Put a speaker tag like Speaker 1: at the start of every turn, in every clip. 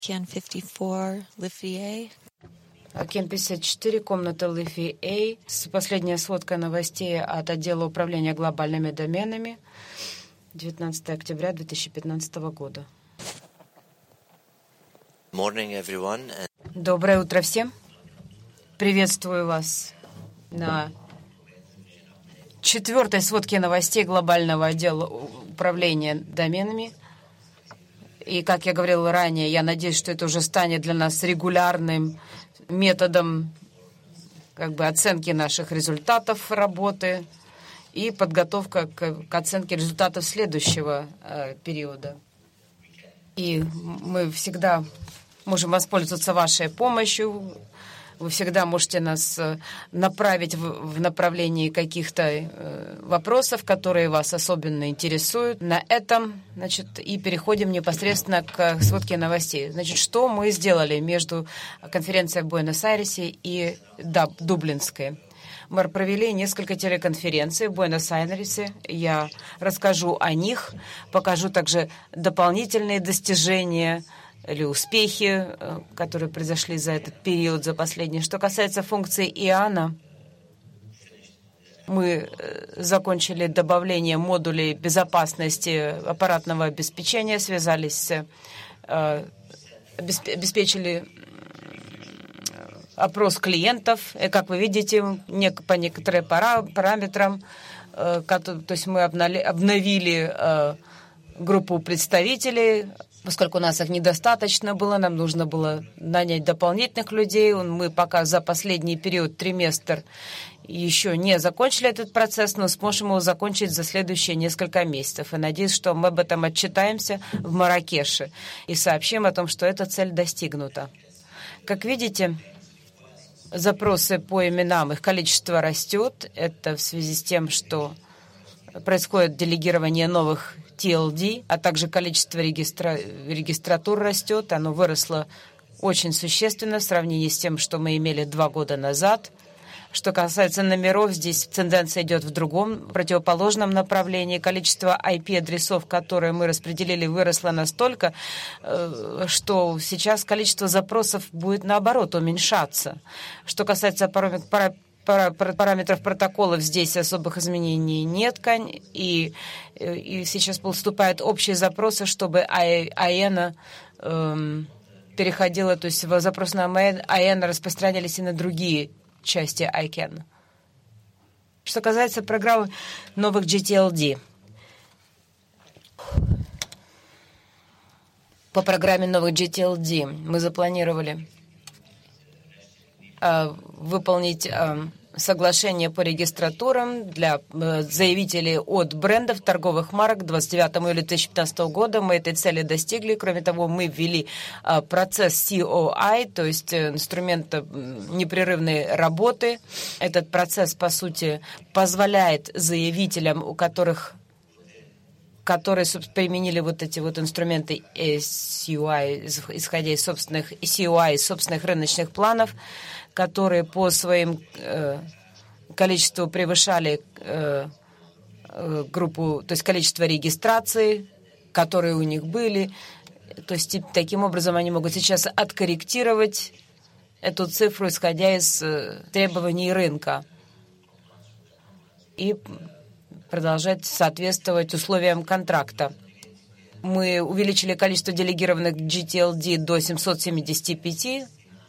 Speaker 1: Кен 54, Лифи А.
Speaker 2: Кен 54, комната Лифи А. Последняя сводка новостей от отдела управления глобальными доменами. 19 октября 2015 года.
Speaker 3: Morning, everyone.
Speaker 2: Доброе утро всем. Приветствую вас на 4-й сводке новостей глобального отдела управления доменами. И, как я говорила ранее, я надеюсь, что это уже станет для нас регулярным методом оценки наших результатов работы и подготовка к оценке результатов следующего периода. И мы всегда можем воспользоваться вашей помощью. Вы всегда можете нас направить в направлении каких-то вопросов, которые вас особенно интересуют. На этом, и переходим непосредственно к сводке новостей. Что мы сделали между конференцией в Буэнос-Айресе и Дублинской? Мы провели несколько телеконференций в Буэнос-Айресе. Я расскажу о них, покажу также дополнительные достижения или успехи, которые произошли за этот период, за последний. Что касается функции ИАНа, мы закончили добавление модулей безопасности аппаратного обеспечения, обеспечили опрос клиентов. И, как вы видите, по некоторым параметрам, то есть мы обновили группу представителей. Поскольку у нас их недостаточно было, нам нужно было нанять дополнительных людей. Мы пока за последний период, триместр, еще не закончили этот процесс, но сможем его закончить за следующие несколько месяцев. И надеюсь, что мы об этом отчитаемся в Марракеше и сообщим о том, что эта цель достигнута. Как видите, запросы по именам, их количество растет. Это в связи с тем, что происходит делегирование новых TLD, а также количество регистратур растет. Оно выросло очень существенно в сравнении с тем, что мы имели 2 года назад. Что касается номеров, здесь тенденция идет в другом, противоположном направлении. Количество IP-адресов, которые мы распределили, выросло настолько, что сейчас количество запросов будет, наоборот, уменьшаться. Что касается параметров протоколов, здесь особых изменений нет, и сейчас поступают общие запросы, чтобы АЭНа переходила, то есть запросы на АЭНа распространялись и на другие части ICANN. Что касается программы новых GTLD. По программе новых GTLD мы запланировали выполнить соглашение по регистратурам для заявителей от брендов торговых марок 29 июля 2015 года. Мы этой цели достигли. Кроме того, мы ввели процесс COI, то есть инструмента непрерывной работы. Этот процесс, по сути, позволяет заявителям, которые применили эти инструменты COI, исходя из собственных COI, из собственных рыночных планов, которые по своим количеству превышали группу, то есть количество регистраций, которые у них были. То есть таким образом они могут сейчас откорректировать эту цифру, исходя из требований рынка, и продолжать соответствовать условиям контракта. Мы увеличили количество делегированных GTLD до 775.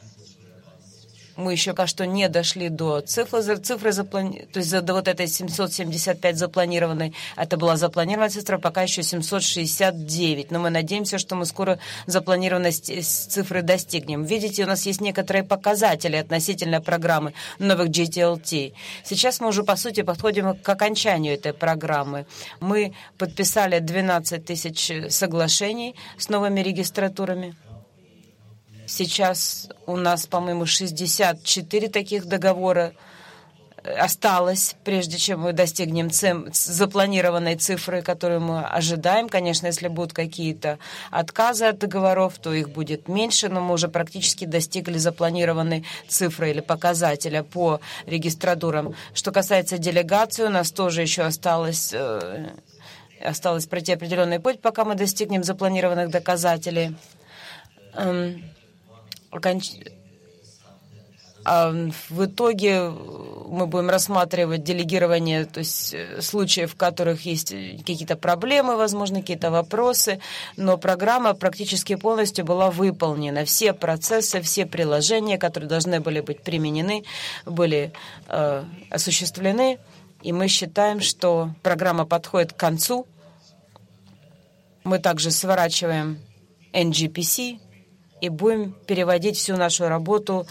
Speaker 2: Мы еще пока что не дошли до цифры то есть до этой 775 запланированной. Это была запланированная цифра, пока еще 769. Но мы надеемся, что мы скоро запланированной цифры достигнем. Видите, у нас есть некоторые показатели относительно программы новых GTLD. Сейчас мы уже, по сути, подходим к окончанию этой программы. Мы подписали 12 тысяч соглашений с новыми регистратурами. Сейчас у нас, по-моему, 64 таких договора осталось, прежде чем мы достигнем запланированной цифры, которую мы ожидаем. Конечно, если будут какие-то отказы от договоров, то их будет меньше, но мы уже практически достигли запланированной цифры или показателя по регистратурам. Что касается делегации, у нас тоже еще осталось пройти определенный путь, пока мы достигнем запланированных показателей. В итоге мы будем рассматривать делегирование, то есть случаев, в которых есть какие-то проблемы, возможно, какие-то вопросы, но программа практически полностью была выполнена. Все процессы, все приложения, которые должны были быть применены, были осуществлены, и мы считаем, что программа подходит к концу. Мы также сворачиваем NGPC и будем переводить всю нашу работу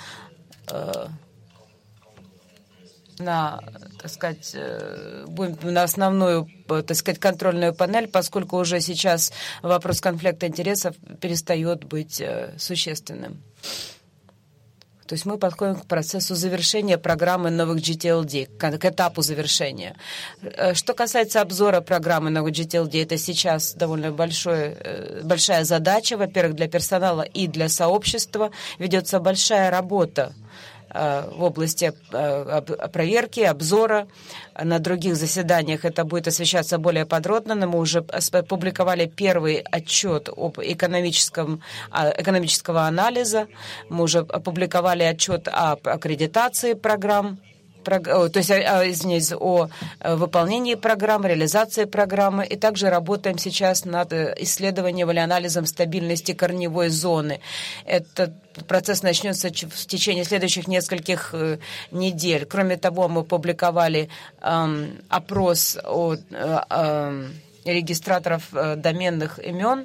Speaker 2: на, так сказать, будем на основную, так сказать, контрольную панель, поскольку уже сейчас вопрос конфликта интересов перестает быть существенным. То есть мы подходим к процессу завершения программы новых GTLD, к этапу завершения. Что касается обзора программы новых GTLD, это сейчас довольно большая задача, во-первых, для персонала и для сообщества. Ведется большая работа в области проверки, обзора. На других заседаниях это будет освещаться более подробно, но мы уже опубликовали первый отчет об экономического анализа, мы уже опубликовали отчет об аккредитации программ, то есть, извините, о выполнении программы, реализации программы, и также работаем сейчас над исследованием или анализом стабильности корневой зоны. Этот процесс начнется в течение следующих нескольких недель. Кроме того, мы опубликовали опрос регистраторов доменных имен.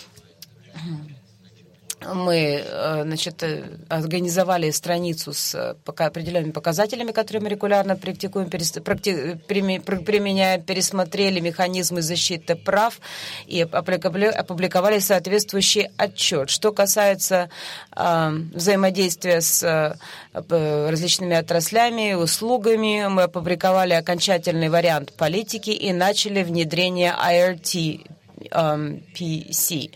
Speaker 2: Мы, значит, организовали страницу с определенными показателями, которые мы регулярно практикуем, применяем, пересмотрели механизмы защиты прав и опубликовали соответствующий отчет. Что касается взаимодействия с различными отраслями, услугами, мы опубликовали окончательный вариант политики и начали внедрение IRT-PC.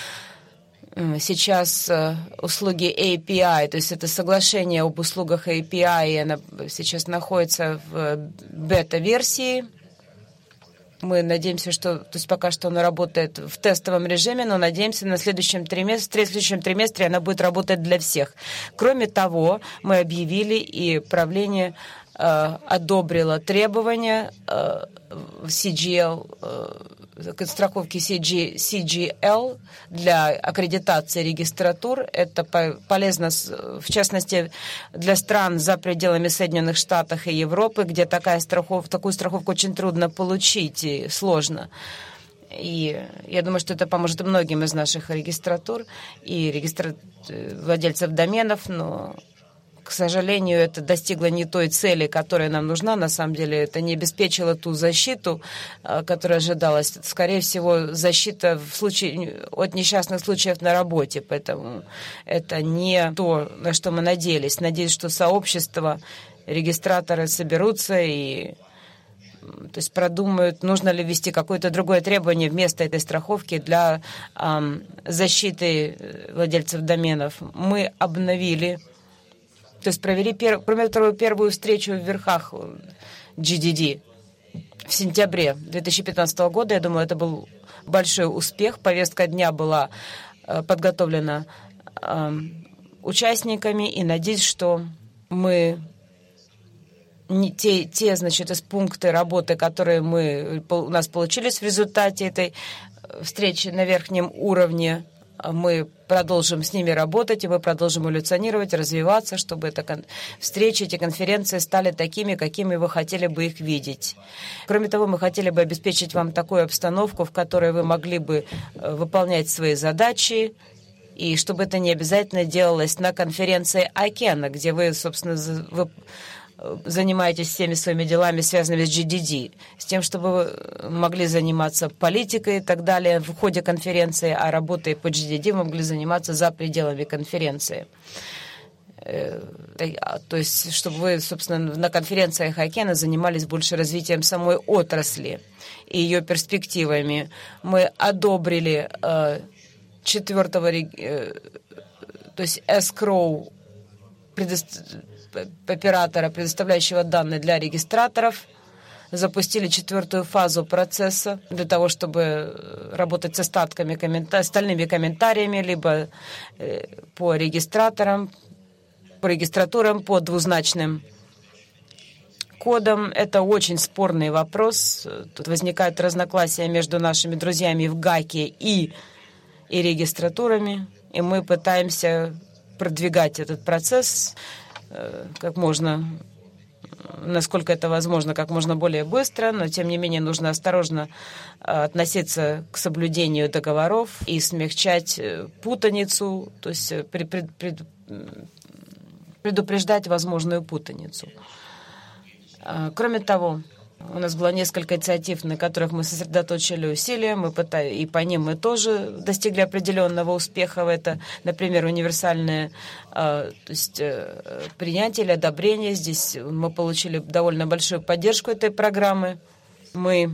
Speaker 2: Сейчас услуги API, то есть это соглашение об услугах API, она сейчас находится в бета-версии. Мы надеемся, что, то есть пока что она работает в тестовом режиме, но надеемся, на следующем триместре она будет работать для всех. Кроме того, мы объявили, и правление одобрило требования CGL, страховки CGL для аккредитации регистратур. Это полезно, в частности, для стран за пределами Соединенных Штатов и Европы, где такую страховку очень трудно получить и сложно. И я думаю, что это поможет многим из наших регистратур и владельцев доменов, но, к сожалению, это достигло не той цели, которая нам нужна. На самом деле это не обеспечило ту защиту, которая ожидалась. Это, скорее всего, защита от несчастных случаев на работе. Поэтому это не то, на что мы надеялись. Надеюсь, что сообщество, регистраторы соберутся и продумают, нужно ли ввести какое-то другое требование вместо этой страховки для защиты владельцев доменов. Мы обновили, то есть провели первую встречу в верхах GDD в сентябре 2015 года. Я думаю, это был большой успех. Повестка дня была подготовлена участниками, и надеюсь, что мы те, значит, из пункты работы, которые у нас получились в результате этой встречи на верхнем уровне, мы продолжим с ними работать, и мы продолжим эволюционировать, развиваться, чтобы эти встречи, эти конференции стали такими, какими вы хотели бы их видеть. Кроме того, мы хотели бы обеспечить вам такую обстановку, в которой вы могли бы выполнять свои задачи, и чтобы это не обязательно делалось на конференции ICANN, где вы, собственно, занимаетесь всеми своими делами, связанными с GDD, с тем, чтобы вы могли заниматься политикой и так далее в ходе конференции, а работой по GDD вы могли заниматься за пределами конференции. То есть, чтобы вы, собственно, на конференциях ICANN занимались больше развитием самой отрасли и ее перспективами. Мы одобрили четвертого, то есть escrow оператора, предоставляющего данные для регистраторов, запустили 4-ю фазу процесса для того, чтобы работать с остальными комментариями, либо по регистратурам, по двузначным кодам. Это очень спорный вопрос. Тут возникают разногласия между нашими друзьями в ГАКе и регистратурами, и мы пытаемся продвигать этот процесс как можно, насколько это возможно, как можно более быстро, но тем не менее нужно осторожно относиться к соблюдению договоров и смягчать путаницу, то есть предупреждать возможную путаницу. Кроме того, у нас было несколько инициатив, на которых мы сосредоточили усилия, и по ним мы тоже достигли определенного успеха. Это, например, универсальное принятие или одобрение. Здесь мы получили довольно большую поддержку этой программы. Мы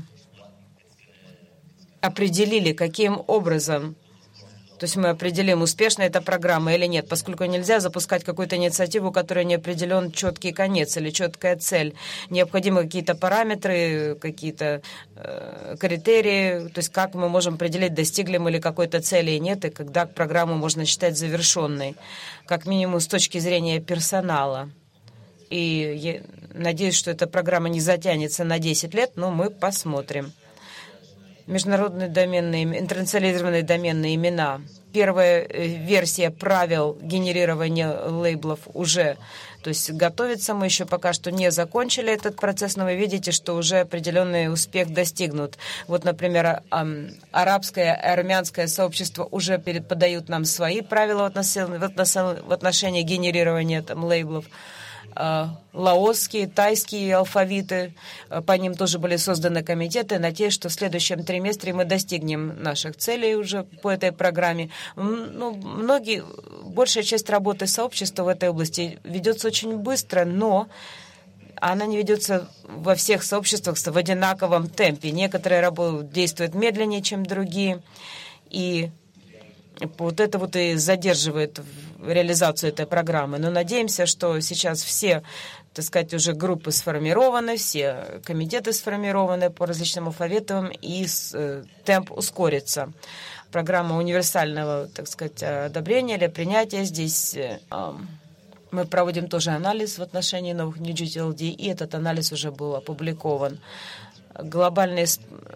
Speaker 2: определили, каким образом, то есть мы определим, успешна эта программа или нет, поскольку нельзя запускать какую-то инициативу, у которой не определен четкий конец или четкая цель. Необходимы какие-то параметры, какие-то критерии, то есть как мы можем определить, достигли мы ли какой-то цели или нет, и когда программу можно считать завершенной, как минимум с точки зрения персонала. И я надеюсь, что эта программа не затянется на 10 лет, но мы посмотрим. Международные доменные, интернационализированные доменные имена. Первая версия правил генерирования лейблов уже, то есть готовится. Мы еще пока что не закончили этот процесс, но вы видите, что уже определенный успех достигнут. Вот, например, арабское и армянское сообщество уже подают нам свои правила в отношении генерирования лейблов. Лаосские, тайские алфавиты, по ним тоже были созданы комитеты. Надеюсь, что в следующем триместре мы достигнем наших целей уже по этой программе. Большая часть работы сообщества в этой области ведется очень быстро, но она не ведется во всех сообществах в одинаковом темпе. Некоторые действуют медленнее, чем другие, и вот это вот и задерживает реализацию этой программы. Но надеемся, что сейчас все, так сказать, уже группы сформированы, все комитеты сформированы по различным алфавитам, и темп ускорится. Программа универсального, так сказать, одобрения или принятия. Здесь мы проводим тоже анализ в отношении новых NewGTLD, и этот анализ уже был опубликован. Глобальный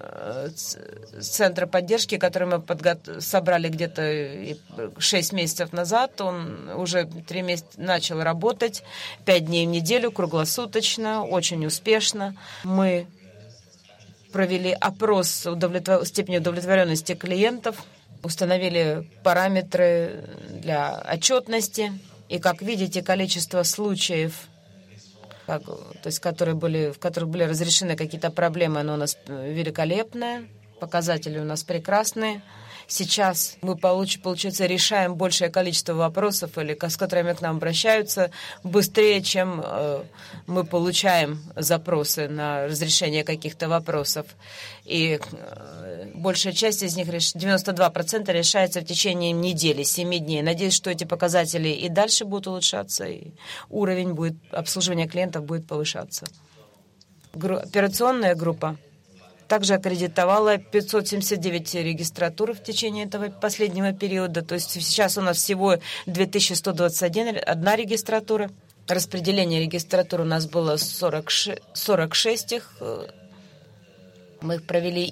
Speaker 2: центр поддержки, который мы собрали где-то 6 месяцев назад, он уже 3 месяца начал работать, 5 дней в неделю, круглосуточно, очень успешно. Мы провели опрос степени удовлетворенности клиентов, установили параметры для отчетности, и, как видите, количество случаев, то есть в которых были разрешены какие-то проблемы, оно у нас великолепное, показатели у нас прекрасные. Сейчас мы, получается, решаем большее количество вопросов, с которыми к нам обращаются, быстрее, чем мы получаем запросы на разрешение каких-то вопросов. И большая часть из них, 92%, решается в течение недели, 7 дней. Надеюсь, что эти показатели и дальше будут улучшаться, и уровень обслуживания клиентов будет повышаться. Операционная группа также аккредитовала 579 регистратур в течение этого последнего периода. То есть сейчас у нас всего 2121 регистратура. Распределение регистратур у нас было 46 их. Мы их провели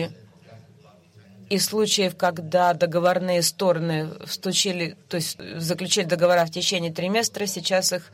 Speaker 2: и случаев, когда договорные стороны заключили договора в течение триместра, сейчас их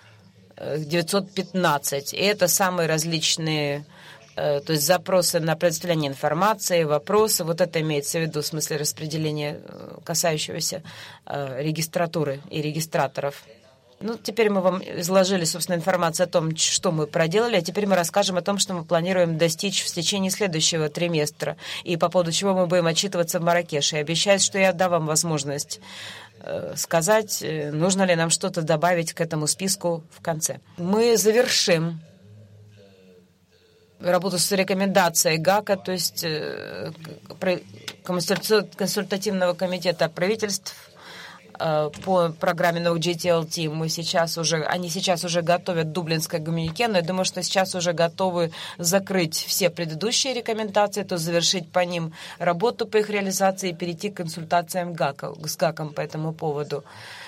Speaker 2: 915. И это самые различные, то есть запросы на предоставление информации, вопросы. Вот это имеется в виду в смысле распределения, касающегося регистратуры и регистраторов. Теперь мы вам изложили, собственно, информацию о том, что мы проделали, а теперь мы расскажем о том, что мы планируем достичь в течение следующего триместра, и по поводу чего мы будем отчитываться в Марракеше. И обещаю, что я дам вам возможность сказать, нужно ли нам что-то добавить к этому списку в конце. Мы завершим работу с рекомендацией ГАКа, то есть консультативного комитета правительств по программе новых GTLT. Они сейчас уже готовят дублинское коммюнике, но я думаю, что сейчас уже готовы закрыть все предыдущие рекомендации, то завершить по ним работу по их реализации и перейти к консультациям с ГАКом по этому поводу.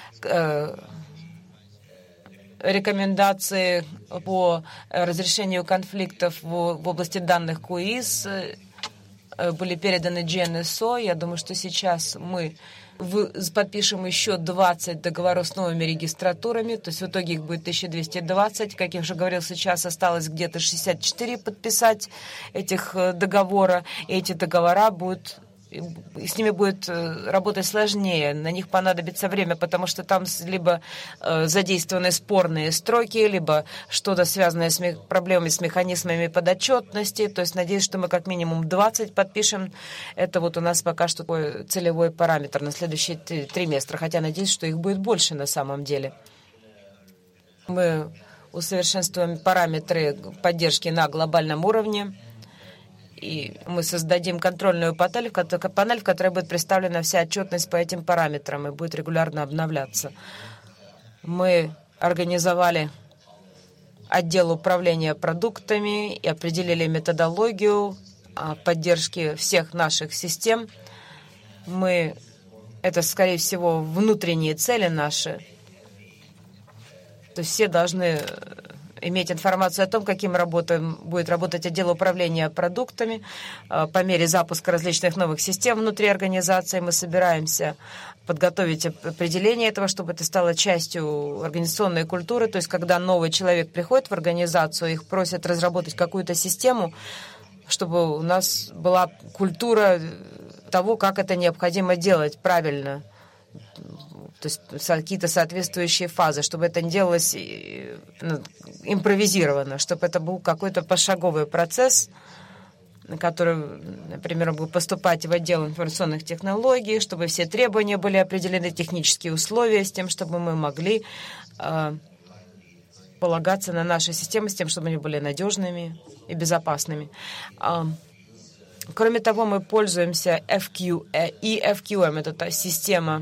Speaker 2: Рекомендации по разрешению конфликтов в области данных КУИС были переданы GNSO. Я думаю, что сейчас мы подпишем еще 20 договоров с новыми регистратурами, то есть в итоге их будет 1220. Как я уже говорил, сейчас осталось где-то 64 подписать этих договора, и эти договора с ними будет работать сложнее, на них понадобится время, потому что там либо задействованы спорные строки, либо что-то связанное с проблемами с механизмами подотчетности. То есть надеюсь, что мы как минимум 20 подпишем. Это вот у нас пока что такой целевой параметр на следующий триместр, хотя надеюсь, что их будет больше на самом деле. Мы усовершенствуем параметры поддержки на глобальном уровне. И мы создадим контрольную панель, в которой будет представлена вся отчетность по этим параметрам и будет регулярно обновляться. Мы организовали отдел управления продуктами и определили методологию поддержки всех наших систем. Это, скорее всего, внутренние цели наши. То есть все должны иметь информацию о том, каким будет работать отдел управления продуктами. По мере запуска различных новых систем внутри организации мы собираемся подготовить определение этого, чтобы это стало частью организационной культуры. То есть, когда новый человек приходит в организацию, их просят разработать какую-то систему, чтобы у нас была культура того, как это необходимо делать правильно. То есть какие-то соответствующие фазы, чтобы это не делалось импровизированно, чтобы это был какой-то пошаговый процесс, который, например, будет поступать в отдел информационных технологий, чтобы все требования были определены, технические условия, с тем, чтобы мы могли полагаться на наши системы, с тем, чтобы они были надежными и безопасными. Кроме того, мы пользуемся FQM, это та система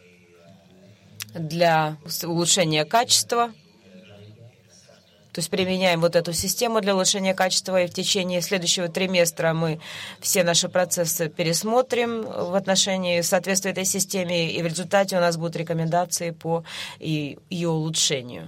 Speaker 2: для улучшения качества. То есть применяем вот эту систему для улучшения качества, и в течение следующего триместра мы все наши процессы пересмотрим в отношении соответствия этой системе, и в результате у нас будут рекомендации по ее улучшению.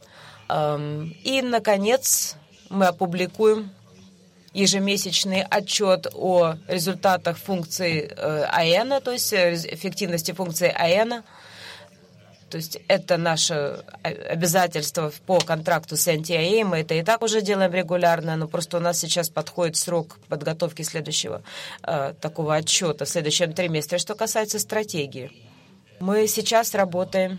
Speaker 2: И, наконец, мы опубликуем ежемесячный отчет о результатах функции АЭНа, то есть эффективности функции АЭНа. То есть это наше обязательство по контракту с NTIA. Мы это и так уже делаем регулярно, но просто у нас сейчас подходит срок подготовки следующего такого отчета в следующем триместре. Что касается стратегии, мы сейчас работаем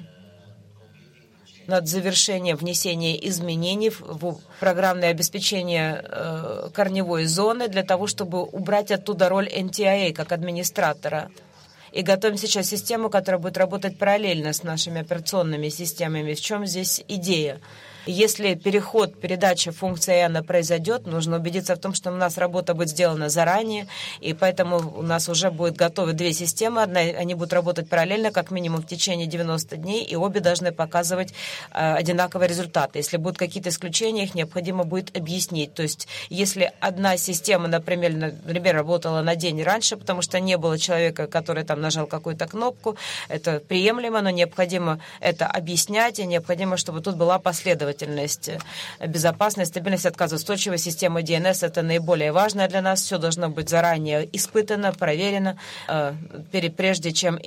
Speaker 2: над завершением внесения изменений в программное обеспечение корневой зоны для того, чтобы убрать оттуда роль NTIA как администратора. И готовим сейчас систему, которая будет работать параллельно с нашими операционными системами. В чем здесь идея? Если передача функции АЭНа произойдет, нужно убедиться в том, что у нас работа будет сделана заранее, и поэтому у нас уже будут готовы две системы. Они будут работать параллельно, как минимум в течение 90 дней, и обе должны показывать одинаковые результаты. Если будут какие-то исключения, их необходимо будет объяснить. То есть, если одна система, например, работала на день раньше, потому что не было человека, который там нажал какую-то кнопку, это приемлемо, но необходимо это объяснять, и необходимо, чтобы тут была последовательность. Безопасность, стабильность, отказоустойчивость системы DNS — это наиболее важное для нас. Все должно быть заранее испытано, проверено, прежде чем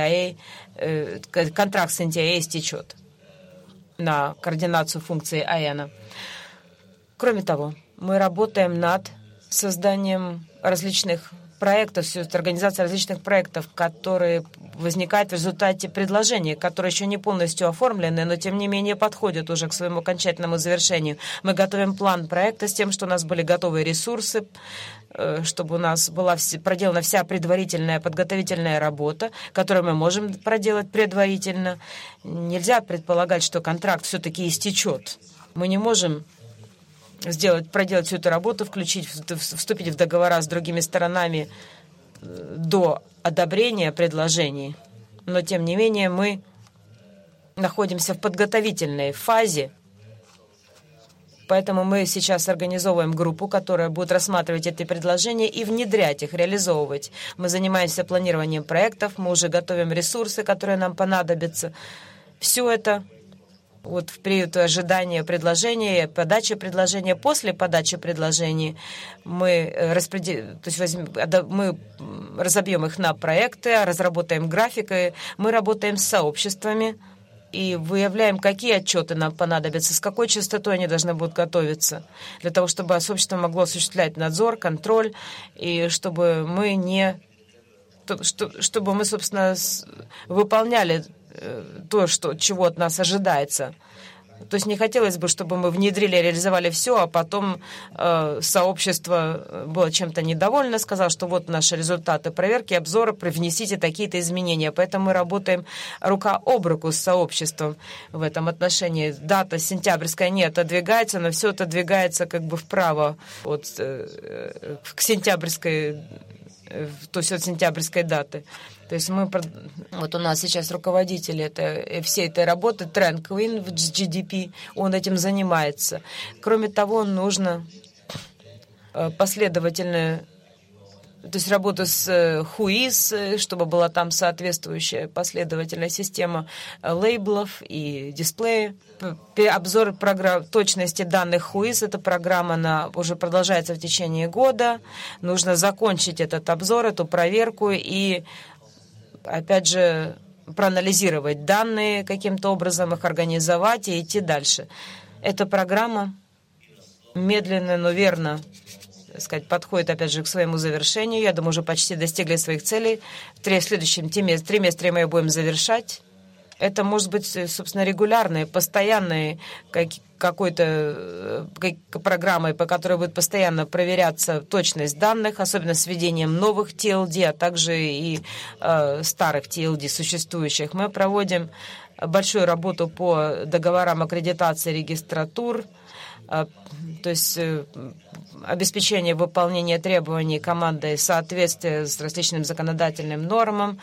Speaker 2: контракт с NTIA истечет на координацию функции АЭНа. Кроме того, мы работаем над созданием различных проектов, организация различных проектов, которые возникают в результате предложений, которые еще не полностью оформлены, но тем не менее подходят уже к своему окончательному завершению. Мы готовим план проекта с тем, что у нас были готовые ресурсы, чтобы у нас была проделана вся предварительная подготовительная работа, которую мы можем проделать предварительно. Нельзя предполагать, что контракт все-таки истечет. Мы не можем проделать всю эту работу, вступить в договора с другими сторонами до одобрения предложений. но тем не менее мы находимся в подготовительной фазе. Поэтому мы сейчас организовываем группу, которая будет рассматривать эти предложения и внедрять их, реализовывать. Мы занимаемся планированием проектов, мы уже готовим ресурсы, которые нам понадобятся. Все это вот в период ожидания предложения, подачи предложения, после подачи предложений мы мы разобьем их на проекты, разработаем график, мы работаем с сообществами и выявляем, какие отчеты нам понадобятся, с какой частотой они должны будут готовиться, для того, чтобы сообщество могло осуществлять надзор, контроль, и чтобы мы, собственно, выполняли то, чего от нас ожидается. То есть не хотелось бы, чтобы мы внедрили, реализовали все, а потом сообщество было чем-то недовольно, сказало, что вот наши результаты проверки, обзора, привнесите такие-то изменения. Поэтому мы работаем рука об руку с сообществом в этом отношении. Дата сентябрьская не отодвигается, но все это двигается как бы вправо к сентябрьской, то есть от сентябрьской даты. То есть вот у нас сейчас руководитель всей этой работы, Трен Квин в GDP, он этим занимается. Кроме того, нужно последовательно, то есть работу с Whois, чтобы была там соответствующая последовательная система лейблов и дисплея. Обзор точности данных Whois, эта программа, она уже продолжается в течение года. Нужно закончить этот обзор, эту проверку и опять же, проанализировать данные каким-то образом, их организовать и идти дальше. Эта программа медленно, но верно, так сказать, подходит, опять же, к своему завершению. Я думаю, уже почти достигли своих целей. В следующем триместре мы ее будем завершать. Это может быть, собственно, регулярные, постоянные какой-то программой, по которой будет постоянно проверяться точность данных, особенно с введением новых TLD, а также и старых TLD существующих. Мы проводим большую работу по договорам аккредитации регистратур, то есть обеспечение выполнения требований командой соответствия с различным законодательным нормам.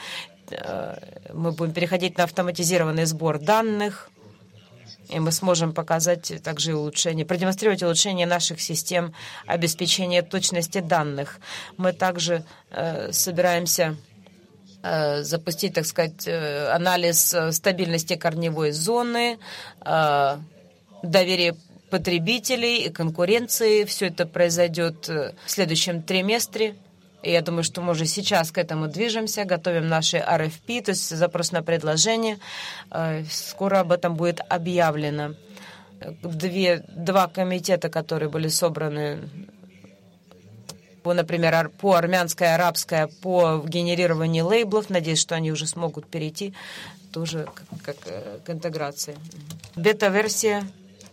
Speaker 2: Мы будем переходить на автоматизированный сбор данных, и мы сможем показать также продемонстрировать улучшение наших систем обеспечения точности данных. Мы также собираемся запустить, так сказать, анализ стабильности корневой зоны, доверия потребителей и конкуренции. Все это произойдет в следующем триместре. И я думаю, что мы уже сейчас к этому движемся, готовим наши RFP, то есть запрос на предложение. Скоро об этом будет объявлено. Два комитета, которые были собраны, например, по армянское, арабское, по генерированию лейблов, надеюсь, что они уже смогут перейти тоже к интеграции. Бета-версия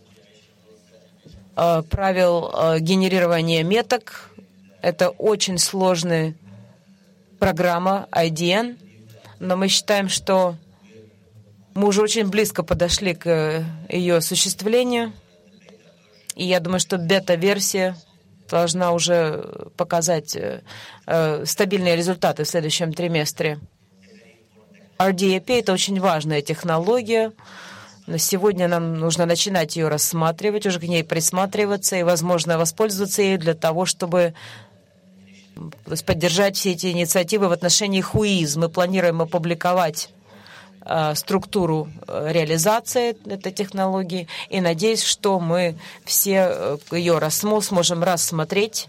Speaker 2: правил генерирования меток. Это очень сложная программа IDN, но мы считаем, что мы уже очень близко подошли к ее осуществлению. И я думаю, что бета-версия должна уже показать стабильные результаты в следующем триместре. RDAP — это очень важная технология. Но сегодня нам нужно начинать ее рассматривать, уже к ней присматриваться и, возможно, воспользоваться ею для того, чтобы поддержать все эти инициативы в отношении Whois. Мы планируем опубликовать структуру реализации этой технологии и надеюсь, что мы все ее сможем рассмотреть.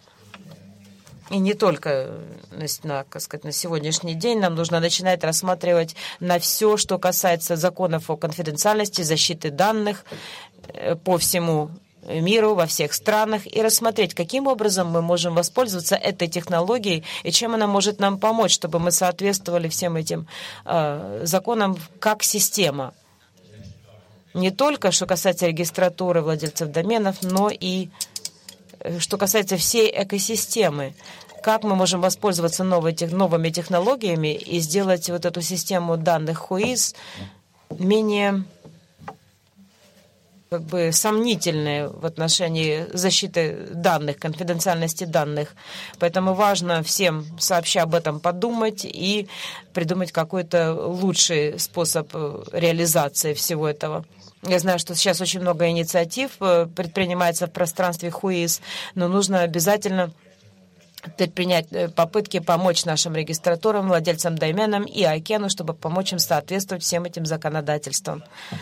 Speaker 2: И не только на сегодняшний день нам нужно начинать рассматривать на все, что касается законов о конфиденциальности, защиты данных по всему миру, во всех странах, и рассмотреть, каким образом мы можем воспользоваться этой технологией и чем она может нам помочь, чтобы мы соответствовали всем этим законам как система. Не только, что касается регистратуры владельцев доменов, но и что касается всей экосистемы. Как мы можем воспользоваться новыми технологиями и сделать вот эту систему данных Whois менее как бы сомнительные в отношении защиты данных, конфиденциальности данных. Поэтому важно всем сообща об этом подумать и придумать какой-то лучший способ реализации всего этого. Я знаю, что сейчас очень много инициатив предпринимается в пространстве ХУИС, но нужно обязательно предпринять попытки помочь нашим регистратурам, владельцам доменам и ICANN, чтобы помочь им соответствовать всем этим законодательствам.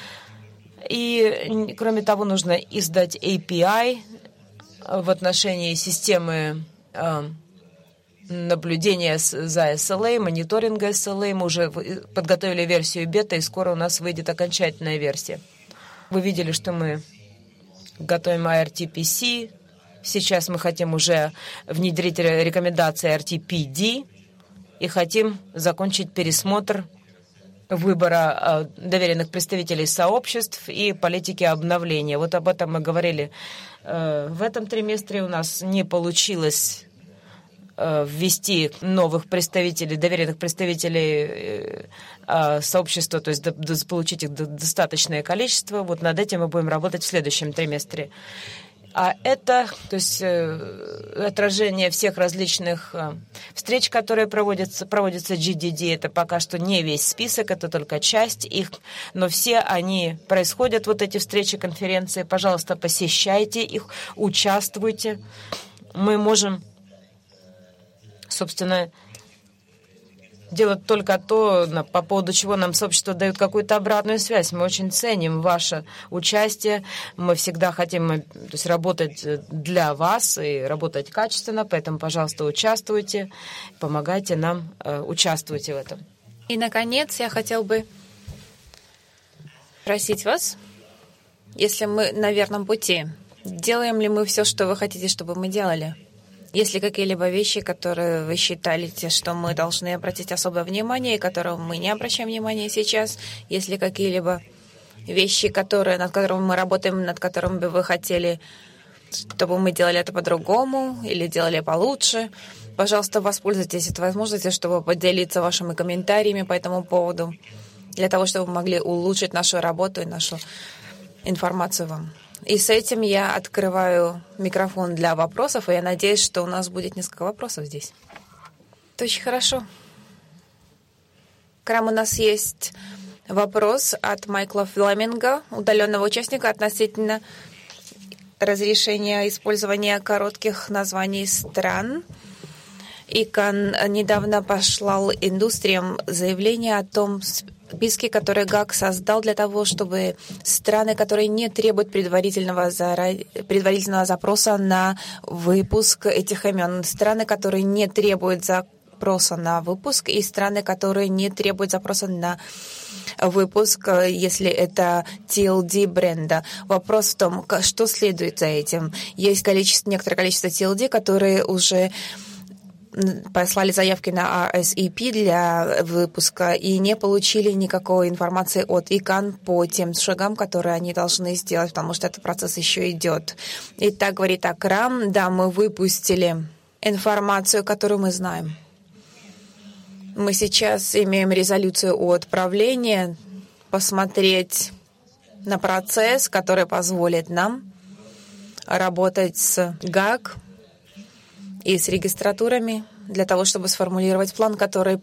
Speaker 2: И, кроме того, нужно издать API в отношении системы наблюдения за SLA, мониторинга SLA. Мы уже подготовили версию бета, и скоро у нас выйдет окончательная версия. Вы видели, что мы готовим IRTPC. Сейчас мы хотим уже внедрить рекомендации RTPD и хотим закончить пересмотр выбора доверенных представителей сообществ и политики обновления. Вот об этом мы говорили в этом триместре. У нас не получилось ввести новых представителей, доверенных представителей сообщества, то есть получить их достаточное количество. Вот над этим мы будем работать в следующем триместре. А это, то есть отражение всех различных встреч, которые проводятся GDD, это пока что не весь список, это только часть их, но все они происходят, вот эти встречи, конференции. Пожалуйста, посещайте их, участвуйте. Мы можем, собственно, делать только то, по поводу чего нам сообщество дает какую-то обратную связь. Мы очень ценим ваше участие. Мы всегда хотим, то есть, работать для вас и работать качественно, поэтому, пожалуйста, участвуйте, помогайте нам, участвуйте в этом.
Speaker 3: И, наконец, я хотел бы спросить вас, если мы на верном пути, делаем ли мы все, что вы хотите, чтобы мы делали? Есть ли какие-либо вещи, которые вы считаете, что мы должны обратить особое внимание, и которым мы не обращаем внимания сейчас? Есть ли какие-либо вещи, над которыми мы работаем, над которыми бы вы хотели, чтобы мы делали это по-другому или делали получше? Пожалуйста, воспользуйтесь этой возможностью, чтобы поделиться вашими комментариями по этому поводу, для того, чтобы мы могли улучшить нашу работу и нашу информацию вам. И с этим я открываю микрофон для вопросов, и я надеюсь, что у нас будет несколько вопросов здесь. Это очень хорошо. Крам, у нас есть вопрос от Майкла Фламинга, удаленного участника, относительно разрешения использования коротких названий стран. ICANN недавно послал индустриям заявление о том списке, который ГАК создал для того, чтобы страны, которые не требуют предварительного запроса на выпуск этих имен, страны, которые не требуют запроса на выпуск, и страны, которые не требуют запроса на выпуск, если это TLD бренда. Вопрос в том, что следует за этим. Есть некоторое количество TLD, которые уже послали заявки на RSEP для выпуска и не получили никакой информации от ICANN по тем шагам, которые они должны сделать, потому что этот процесс еще идет. Итак, говорит Акрам, да, мы выпустили информацию, которую мы знаем. Мы сейчас имеем резолюцию от правления посмотреть на процесс, который позволит нам работать с ГАК и с регистратурами для того, чтобы сформулировать план, который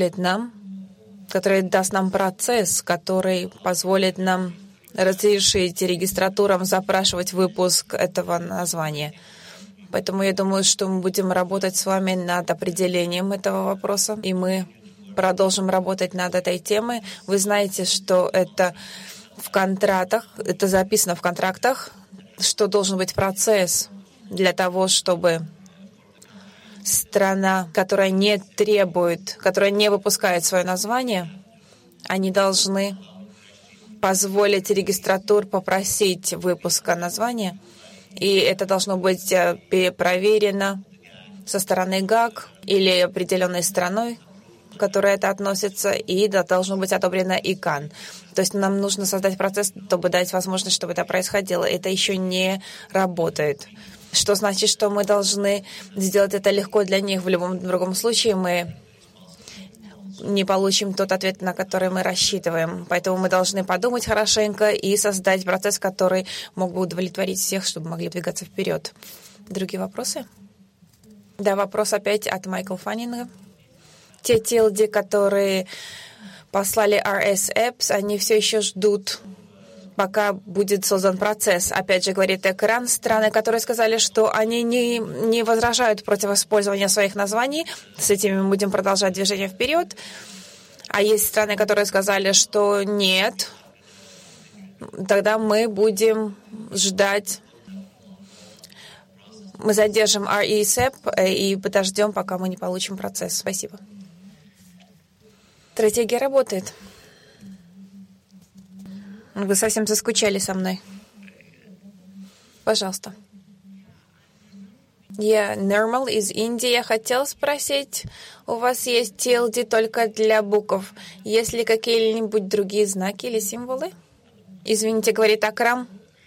Speaker 3: даст нам процесс, который позволит нам разрешить регистратурам запрашивать выпуск этого названия. Поэтому я думаю, что мы будем работать с вами над определением этого вопроса, и мы продолжим работать над этой темой. Вы знаете, что это в контрактах, это записано в контрактах, что должен быть процесс для того, чтобы страна, которая не выпускает свое название, они должны позволить регистратур попросить выпуска названия, и это должно быть проверено со стороны ГАК или определенной страной, к которой это относится, и должно быть одобрено ICANN. То есть нам нужно создать процесс, чтобы дать возможность, чтобы это происходило. Это еще не работает. Что значит, что мы должны сделать это легко для них. В любом другом случае мы не получим тот ответ, на который мы рассчитываем. Поэтому мы должны подумать хорошенько и создать процесс, который мог бы удовлетворить всех, чтобы могли двигаться вперед. Другие вопросы? Да, вопрос опять от Майкла Фаннинга. Те TLD, которые послали RS-Apps, они все еще ждут, пока будет создан процесс. Опять же, говорит экран, страны, которые сказали, что они не возражают против использования своих названий. С этими мы будем продолжать движение вперед. А есть страны, которые сказали, что нет. Тогда мы будем ждать. Мы задержим RESAP и подождем, пока мы не получим процесс. Спасибо. Стратегия работает. Вы совсем заскучали со мной. Пожалуйста. Я Nirmal из Индии. Я хотел спросить, у вас есть TLD только для букв. Есть ли какие-нибудь другие знаки или символы? Извините, говорит Акрам.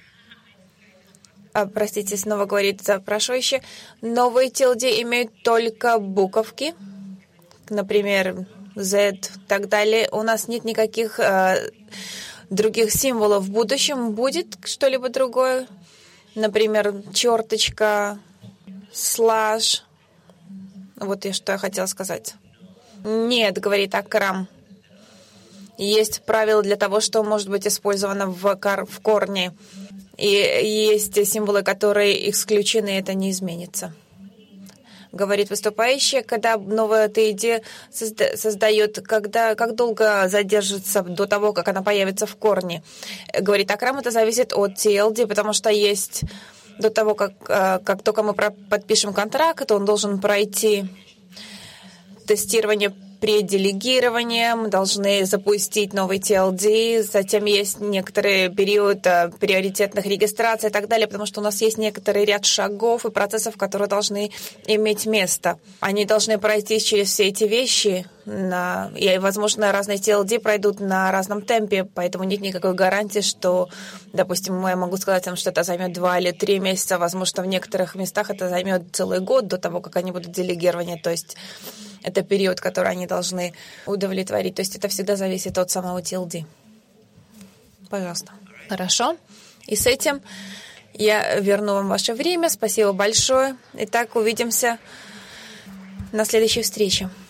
Speaker 3: Простите, снова говорит запрашивающий. Новые TLD имеют только буковки. Например, Z и так далее. У нас нет никаких других символов. В будущем будет что-либо другое? Например, черточка, слэш. Вот и что я хотела сказать. Нет, говорит Акрам. Есть правила для того, что может быть использовано в корне. И есть символы, которые исключены, и это не изменится. Говорит выступающий, когда новая TLD создает, как долго задержится до того, как она появится в корне. Говорит Акрам, это зависит от TLD, потому что есть до того, как только мы подпишем контракт, он должен пройти тестирование пределегирования, мы должны запустить новый TLD, затем есть некоторый период приоритетных регистраций и так далее, потому что у нас есть некоторый ряд шагов и процессов, которые должны иметь место. Они должны пройти через все эти вещи, и, возможно, разные TLD пройдут на разном темпе, поэтому нет никакой гарантии, что, допустим, я могу сказать им, что это займет 2 или 3 месяца, возможно, в некоторых местах это займет целый год до того, как они будут делегированы, то есть это период, который они должны удовлетворить. То есть это всегда зависит от самого TLD. Пожалуйста. Хорошо. И с этим я верну вам ваше время. Спасибо большое. Итак, увидимся на следующей встрече.